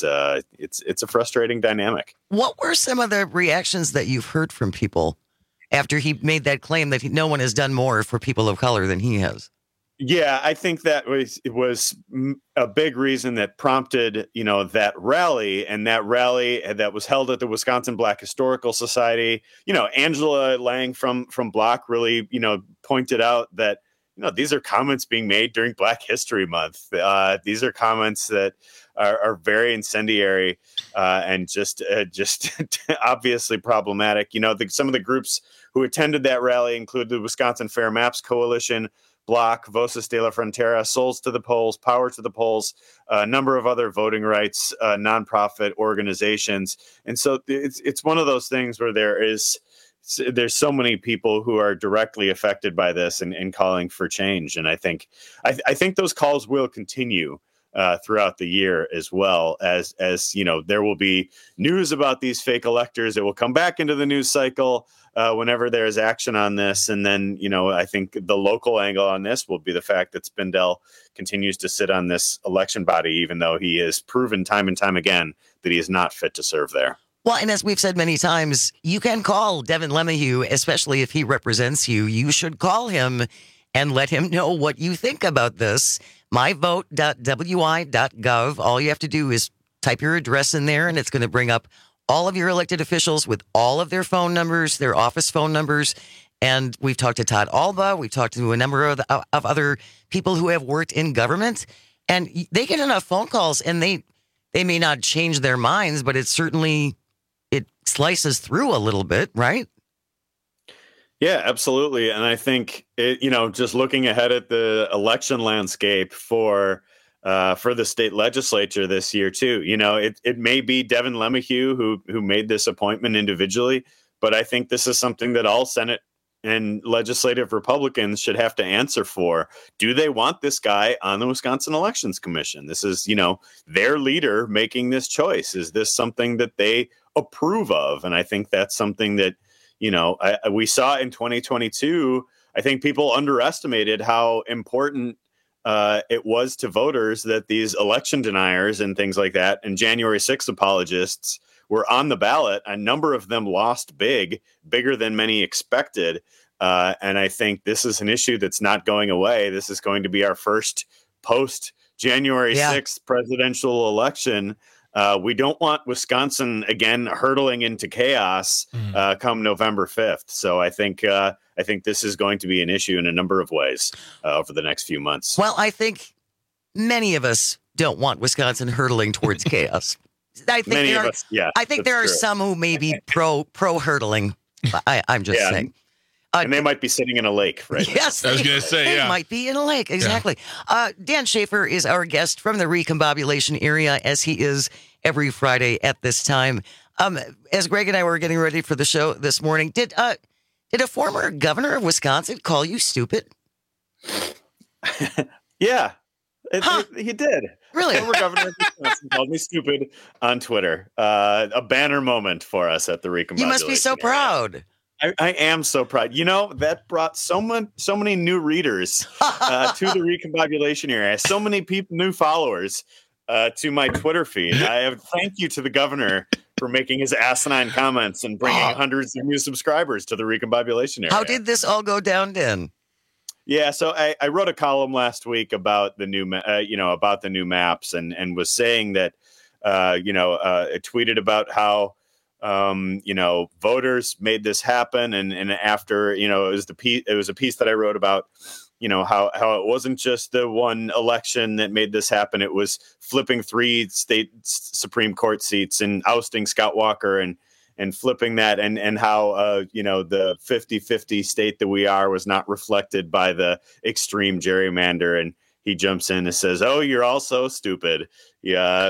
a frustrating dynamic. What were some of the reactions that you've heard from people after he made that claim that no one has done more for people of color than he has? Yeah, I think that was a big reason that prompted, that rally, and that rally that was held at the Wisconsin Black Historical Society. Angela Lang from Block really, pointed out that, these are comments being made during Black History Month. These are comments that are very incendiary and just obviously problematic. Some of the groups who attended that rally include the Wisconsin Fair Maps Coalition, Block, Voces de la Frontera, Souls to the Polls, Power to the Polls, a number of other voting rights nonprofit organizations. And so it's one of those things where there's so many people who are directly affected by this and calling for change. And I think those calls will continue throughout the year, as well as there will be news about these fake electors. It will come back into the news cycle whenever there is action on this. And then, I think the local angle on this will be the fact that Spindell continues to sit on this election body, even though he has proven time and time again that he is not fit to serve there. Well, and as we've said many times, you can call Devin LeMahieu, especially if he represents you. You should call him and let him know what you think about this. myvote.wi.gov. All you have to do is type your address in there, and it's going to bring up all of your elected officials with all of their phone numbers, their office phone numbers. And we've talked to Todd Alba. We've talked to a number of other people who have worked in government. And they get enough phone calls, and they may not change their minds, but it slices through a little bit, right? Yeah, absolutely. And I think, just looking ahead at the election landscape for the state legislature this year, too, it may be Devin LeMahieu who made this appointment individually, but I think this is something that all Senate and legislative Republicans should have to answer for. Do they want this guy on the Wisconsin Elections Commission? This is, their leader making this choice. Is this something that they approve of? And I think that's something that, we saw in 2022. I think people underestimated how important it was to voters that these election deniers and things like that and January 6th apologists were on the ballot. A number of them lost bigger than many expected. And I think this is an issue that's not going away. This is going to be our first post January 6th presidential election. We don't want Wisconsin again hurtling into chaos come November 5th. So I think this is going to be an issue in a number of ways over the next few months. Well, I think many of us don't want Wisconsin hurtling towards chaos. I think many of us, yeah. I think there are some who may be pro hurtling. I'm just saying. And they might be sitting in a lake, right? Yes, I was going to say, they might be in a lake. Exactly. Yeah. Dan Schaefer is our guest from the recombobulation area, as he is every Friday at this time. As Greg and I were getting ready for the show this morning, did a former governor of Wisconsin call you stupid? Yeah, he did. Really? Former governor of Wisconsin called me stupid on Twitter. A banner moment for us at the recombobulation. You must be so proud. I am so proud. You know, that brought so many new readers to the recombobulation area. So many new followers to my Twitter feed. I have thank you to the governor for making his asinine comments and bringing hundreds of new subscribers to the recombobulation area. How did this all go down, Dan? Yeah, so I wrote a column last week about the new, about the new maps, and was saying that, I tweeted about how, voters made this happen, and after, it was a piece that I wrote about, how it wasn't just the one election that made this happen. It was flipping 3 state Supreme Court seats and ousting Scott Walker and flipping that, and how, the 50-50 state that we are was not reflected by the extreme gerrymander. And he jumps in and says, "Oh, you're all so stupid. Yeah,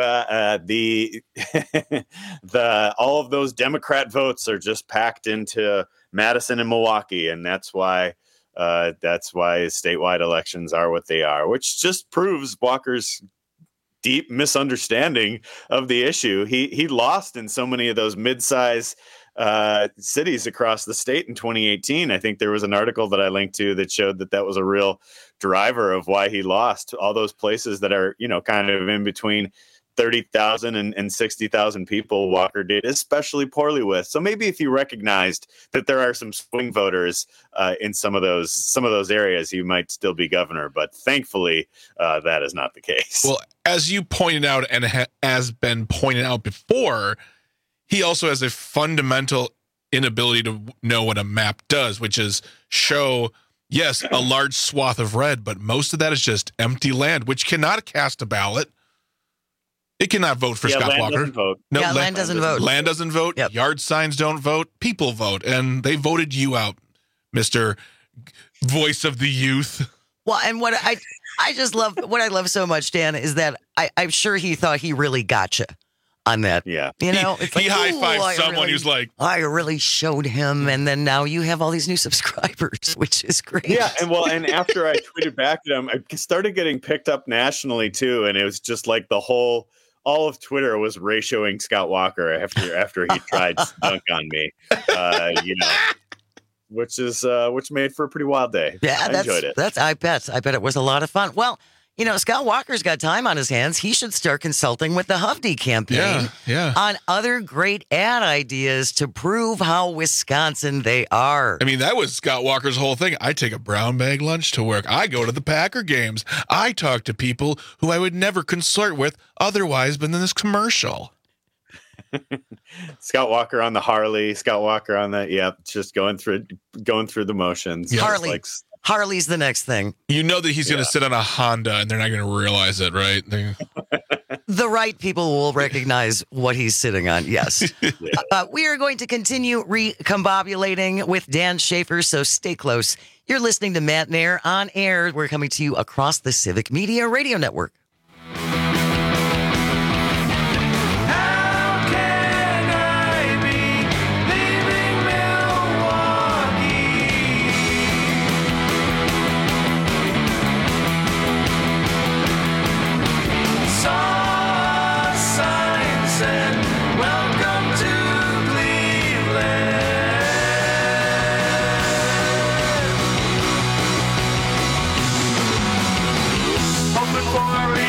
all of those Democrat votes are just packed into Madison and Milwaukee, and that's why statewide elections are what they are," which just proves Walker's deep misunderstanding of the issue. He lost in so many of those mid-size cities across the state in 2018. I think there was an article that I linked to that showed that was a real driver of why he lost. All those places that are, kind of in between 30,000 and 60,000 people, Walker did especially poorly with. So maybe if you recognized that there are some swing voters in some of those areas, you might still be governor. But thankfully, that is not the case. Well, as you pointed out, and has been pointed out before, he also has a fundamental inability to know what a map does, which is show, yes, a large swath of red, but most of that is just empty land, which cannot cast a ballot. It cannot vote for Scott Walker. Doesn't vote. No, land doesn't vote. Land doesn't vote. Yep. Yard signs don't vote. People vote, and they voted you out, Mr. Voice of the Youth. Well, and what I just love, what I love so much, Dan, is that I'm sure he thought he really got you on that. Yeah. He high-fived someone who's like, I really showed him, and then now you have all these new subscribers, which is great. Yeah, and after I tweeted back at him, I started getting picked up nationally too, and it was just like all of Twitter was ratioing Scott Walker after he tried to dunk on me. Which made for a pretty wild day. Yeah, I enjoyed it. I bet it was a lot of fun. Well, Scott Walker's got time on his hands. He should start consulting with the Hovde campaign on other great ad ideas to prove how Wisconsin they are. I mean, that was Scott Walker's whole thing. I take a brown bag lunch to work. I go to the Packer games. I talk to people who I would never consort with otherwise but in this commercial. Scott Walker on the Harley, Scott Walker on that. Just going through the motions. Yeah. Harley's the next thing. You know that he's going to sit on a Honda and they're not going to realize it, right? The right people will recognize what he's sitting on. Yes. We are going to continue recombobulating with Dan Schaefer, so stay close. You're listening to Matt and Air on air. We're coming to you across the Civic Media Radio Network. For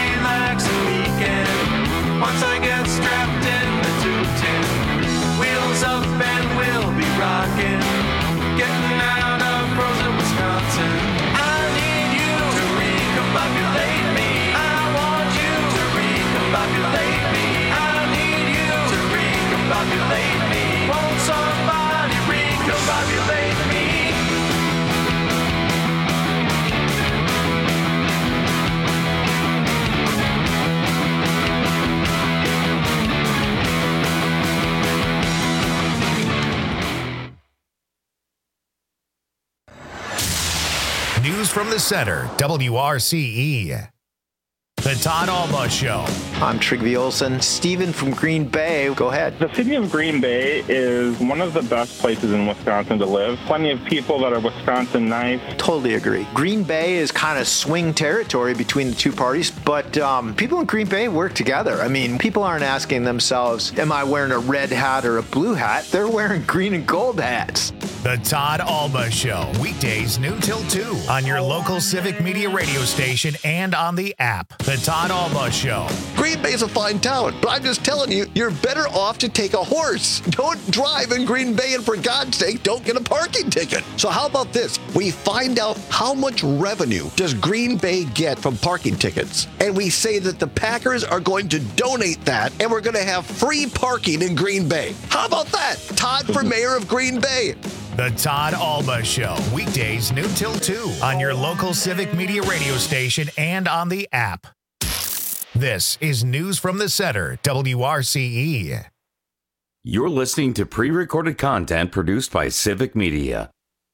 News from the Center, WRCE. The Todd Alba Show. I'm Trigby Olson. Steven from Green Bay. Go ahead. The city of Green Bay is one of the best places in Wisconsin to live. Plenty of people that are Wisconsin nice. Totally agree. Green Bay is kind of swing territory between the two parties, but people in Green Bay work together. I mean, people aren't asking themselves, am I wearing a red hat or a blue hat? They're wearing green and gold hats. The Todd Alba Show. Weekdays noon till 2 on your local Civic Media radio station and on the app. The Todd Alba Show. Green Bay's a fine town, but I'm just telling you, you're better off to take a horse. Don't drive in Green Bay, and for God's sake, don't get a parking ticket. So how about this? We find out how much revenue does Green Bay get from parking tickets, and we say that the Packers are going to donate that, and we're going to have free parking in Green Bay. How about that? Todd for mayor of Green Bay. The Todd Alba Show. Weekdays noon till 2 on your local Civic Media radio station and on the app. This is News from the Center, WRCE. You're listening to pre-recorded content produced by Civic Media.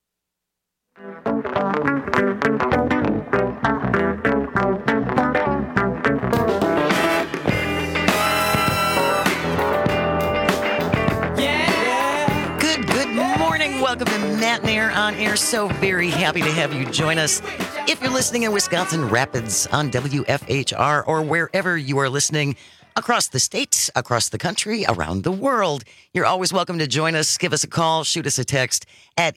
Welcome to Matt and Air on Air. So very happy to have you join us. If you're listening in Wisconsin Rapids on WFHR or wherever you are listening across the state, across the country, around the world, you're always welcome to join us. Give us a call, shoot us a text at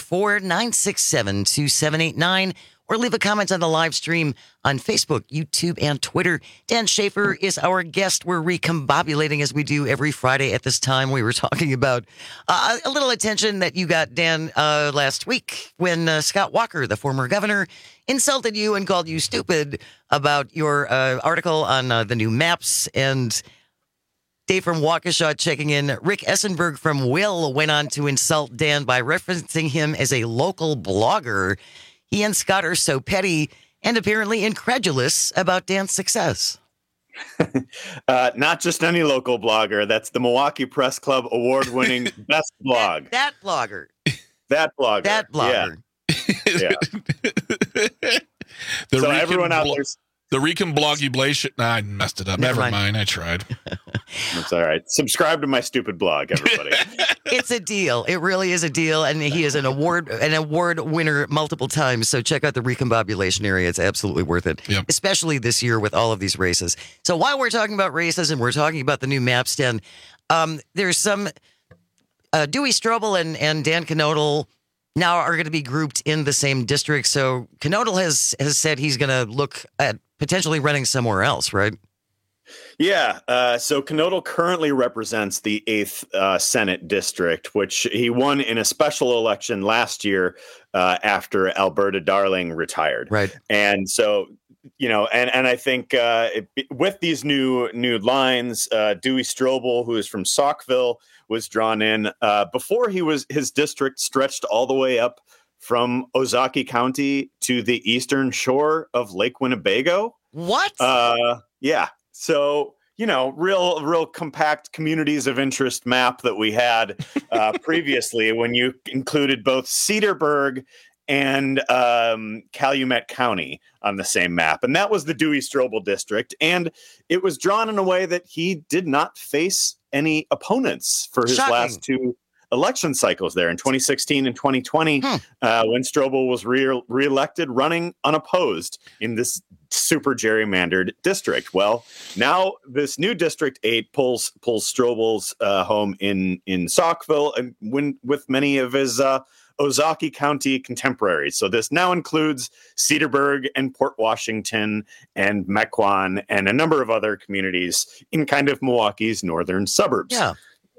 844-967-2789. Or leave a comment on the live stream on Facebook, YouTube, and Twitter. Dan Schaefer is our guest. We're recombobulating as we do every Friday at this time. We were talking about a little attention that you got, Dan, last week when Scott Walker, the former governor, insulted you and called you stupid about your article on the new maps. And Dave from Waukesha checking in. Rick Essenberg from Will went on to insult Dan by referencing him as a local blogger. He and Scott are so petty and apparently incredulous about Dan's success. Not just any local blogger. That's the Milwaukee Press Club award-winning best blog. That blogger. That blogger. That blogger. Yeah. So everyone out there. The Reconblogulation. Nah, I messed it up. Never mind. I tried. That's all right. Subscribe to my stupid blog, everybody. It's a deal. It really is a deal. And he is an award winner multiple times. So check out the Recombobulation area. It's absolutely worth it, especially this year with all of these races. So while we're talking about races and we're talking about the new maps, Dan, there's some Dewey Strobel and Dan Knodel now are going to be grouped in the same district. So Knodel has said he's going to look at potentially running somewhere else, right? Yeah. So Knodel currently represents the 8th Senate district, which he won in a special election last year after Alberta Darling retired. Right. And so, you know, and I think with these new lines, Dewey Strobel, who is from Saukville, was drawn in before his district stretched all the way up from Ozaukee County to the eastern shore of Lake Winnebago. What? Yeah. So, you know, real compact communities of interest map that we had previously when you included both Cedarburg and Calumet County on the same map. And that was the Dewey Strobel district. And it was drawn in a way that he did not face any opponents for his last two election cycles there in 2016 and 2020, when Strobel was reelected running unopposed in this super gerrymandered district. Well, now this new District 8 pulls Strobel's home in Saukville and with many of his Ozaukee County contemporaries. So this now includes Cedarburg and Port Washington and Mequon and a number of other communities in kind of Milwaukee's northern suburbs. Yeah.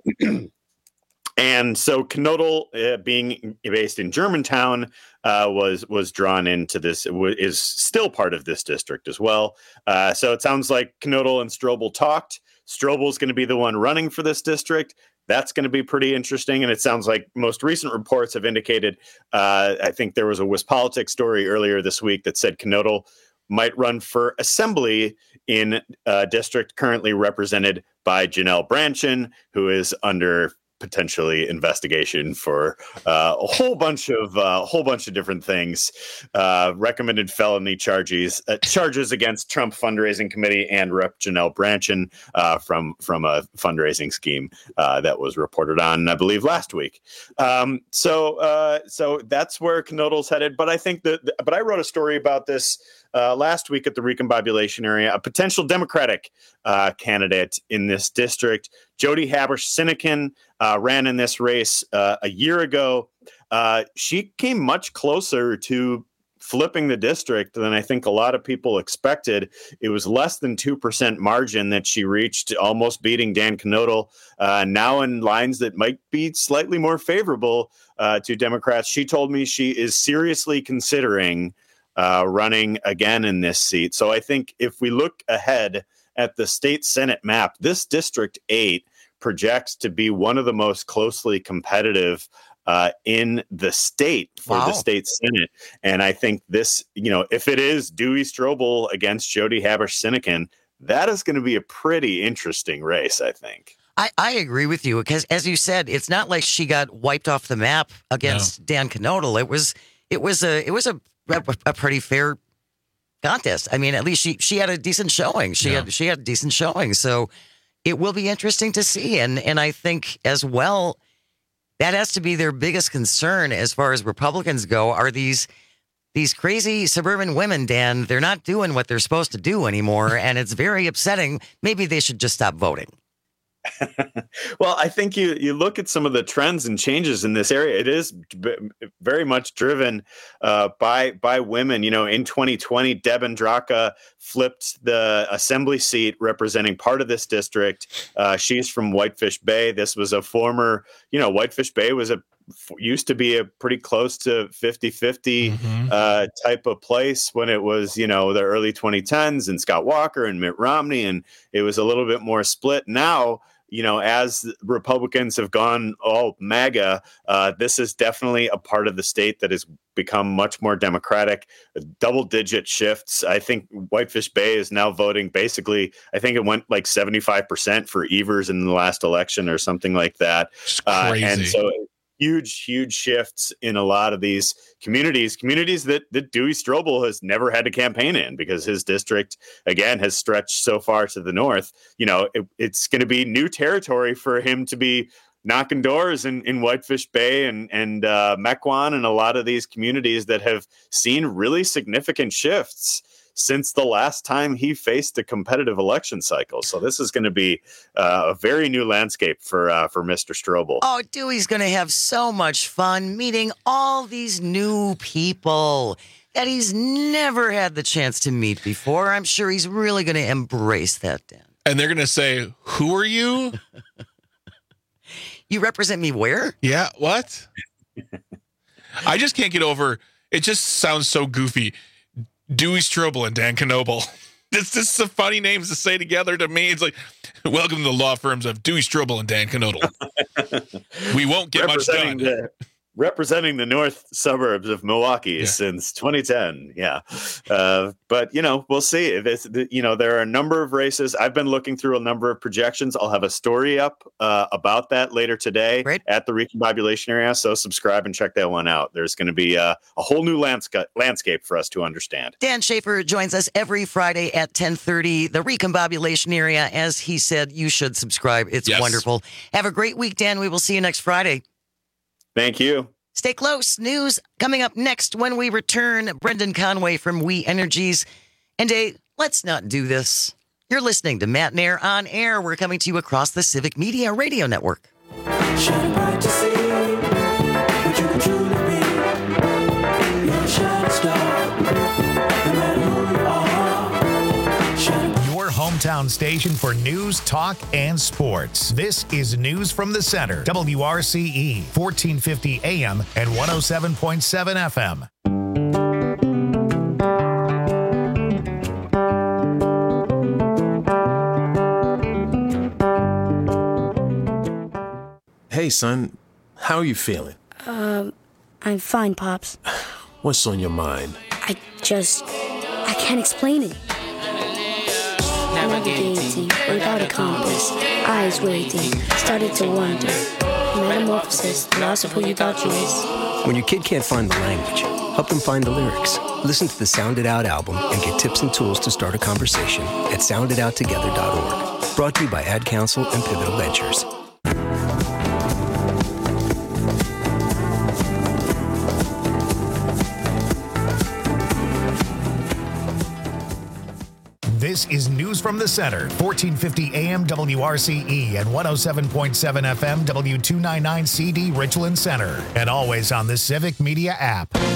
And so Knodel, being based in Germantown, was drawn into this, is still part of this district as well. So it sounds like Knodel and Strobel talked. Strobel's going to be the one running for this district. That's going to be pretty interesting. And it sounds like most recent reports have indicated, I think there was a WisPolitics story earlier this week that said Knodel might run for assembly in a district currently represented by Janelle Brandtjen, who is under potentially investigation for a whole bunch of different things. Recommended felony charges against Trump fundraising committee and Rep. Janelle Brandtjen from a fundraising scheme that was reported on, I believe, last week. So that's where Knodl's headed. But I think but I wrote a story about this last week at the recombobulation area. A potential Democratic candidate in this district, Jody Habush-Sinekin, ran in this race a year ago. She came much closer to flipping the district than I think a lot of people expected. It was less than 2% margin that she reached, almost beating Dan Knodl, now in lines that might be slightly more favorable to Democrats. She told me she is seriously considering running again in this seat. So I think if we look ahead at the state Senate map, this District 8 projects to be one of the most closely competitive in the state for the state Senate. And I think this, if it is Dewey Strobel against Jody Habush-Sinekin, that is going to be a pretty interesting race, I think. I agree with you because, as you said, it's not like she got wiped off the map against Dan Knodl. It was a pretty fair contest. I mean, at least she had a decent showing. She had a decent showing. So it will be interesting to see. And I think as well, that has to be their biggest concern as far as Republicans go, are these crazy suburban women, Dan. They're not doing what they're supposed to do anymore. And it's very upsetting. Maybe they should just stop voting. Well, I think you look at some of the trends and changes in this area. It is very much driven by women. In 2020, Deb Andraka flipped the assembly seat representing part of this district. She's from Whitefish Bay. This was a former, Whitefish Bay used to be a pretty close to 50-50 type of place when it was, the early 2010s and Scott Walker and Mitt Romney, and it was a little bit more split. Now, as Republicans have gone all MAGA, this is definitely a part of the state that has become much more Democratic, double-digit shifts. I think Whitefish Bay is now voting basically, I think it went like 75% for Evers in the last election or something like that. And so huge shifts in a lot of these communities that Dewey Strobel has never had to campaign in because his district, again, has stretched so far to the north. It's going to be new territory for him to be knocking doors in Whitefish Bay and Mequon and a lot of these communities that have seen really significant shifts since the last time he faced a competitive election cycle. So this is going to be a very new landscape for Mr. Strobel. Oh, Dewey's going to have so much fun meeting all these new people that he's never had the chance to meet before. I'm sure he's really going to embrace that, Dan. And they're going to say, "Who are you? You represent me where?" Yeah, what? I just can't get over, it just sounds so goofy. Dewey Strobel and Dan Knodl. It's just some funny names to say together to me. It's like, welcome to the law firms of Dewey Strobel and Dan Knodl. We won't get much done. Representing the north suburbs of Milwaukee since 2010. Yeah. But, we'll see. There are a number of races. I've been looking through a number of projections. I'll have a story up about that later today at the recombobulation area. So subscribe and check that one out. There's going to be a whole new landscape for us to understand. Dan Schaefer joins us every Friday at 10:30, the recombobulation area. As he said, you should subscribe. It's wonderful. Have a great week, Dan. We will see you next Friday. Thank you. Stay close. News coming up next when we return. Brendan Conway from We Energies. And let's not do this. You're listening to Matt Nair on Air. We're coming to you across the Civic Media Radio Network. Hometown station for news, talk, and sports. This is News from the Center, WRCE, 1450 AM and 107.7 FM. Hey, son, how are you feeling? I'm fine, Pops. What's on your mind? I can't explain it. Navigating without a compass. eyes, eyes waiting, started to wonder. Metamorphosis, the loss of who you thought you is. When your kid can't find the language, help them find the lyrics. Listen to the Sound It Out album and get tips and tools to start a conversation at sounditouttogether.org. Brought to you by Ad Council and Pivotal Ventures. This is News from the Center, 1450 AM WRCE and 107.7 FM W299CD Richland Center, and always on the Civic Media app.